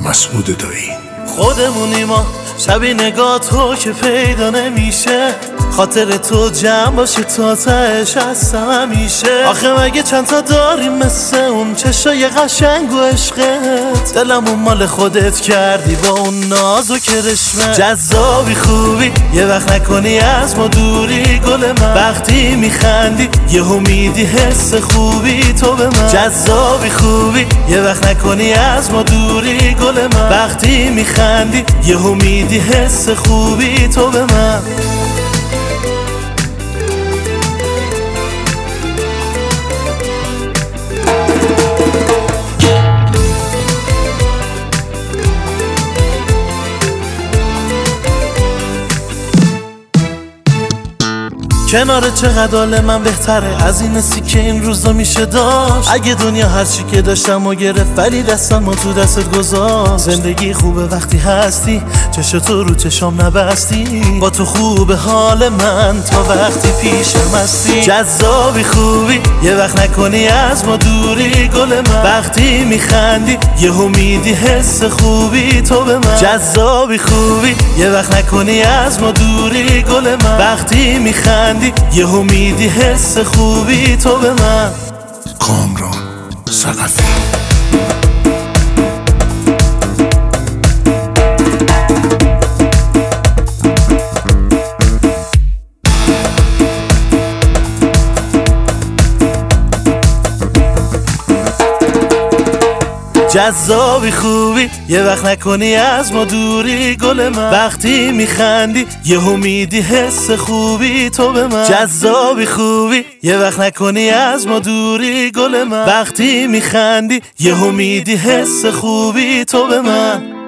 مسعود دایی. خودمونی ما شبی نگاه تو که پیدا نمیشه، خاطر تو جمع باشه تا تهش هستم همیشه. آخه مگه چند تا داریم مثل اون چشای قشنگ و عشقت، دلمون مال خودت کردی با اون ناز و کرشمه. جذابی خوبی یه وقت نکنی از ما دوری گل من، وقتی میخندی یهو میدی حس خوبی تو به من. جذابی خوبی یه وقت نکنی از ما دوری گل من، وقتی میخندی یهو میدی حس خوبی تو به من. کنار چقدر حال من بهتره از این حسی که این روزا میشه داشت. اگه دنیا هرچی که داشتم و گرفت ولی دستم و تو دستت گذاشت. زندگی خوبه وقتی هستی چشم تو رو چشم نبستی، با تو خوبه حال من تا وقتی پیشم هستی. جذابی خوبی یه وقت نکنی از ما دوری گل من، وقتی میخندی یهو میدی حس خوبی تو به من. جذابی خوبی یه وقت نکنی از ما دوری گل من، وقتی میخندی یهو میدی حس خوبی تو به من. کامران ثقفی. جذابی خوبی یه وقت نکنی از ما دوری گل من، وقتی میخندی یهو میدی حس خوبی تو به من. جذابی خوبی یه وقت نکنی از ما دوری گل من، وقتی میخندی یهو میدی حس خوبی تو به من.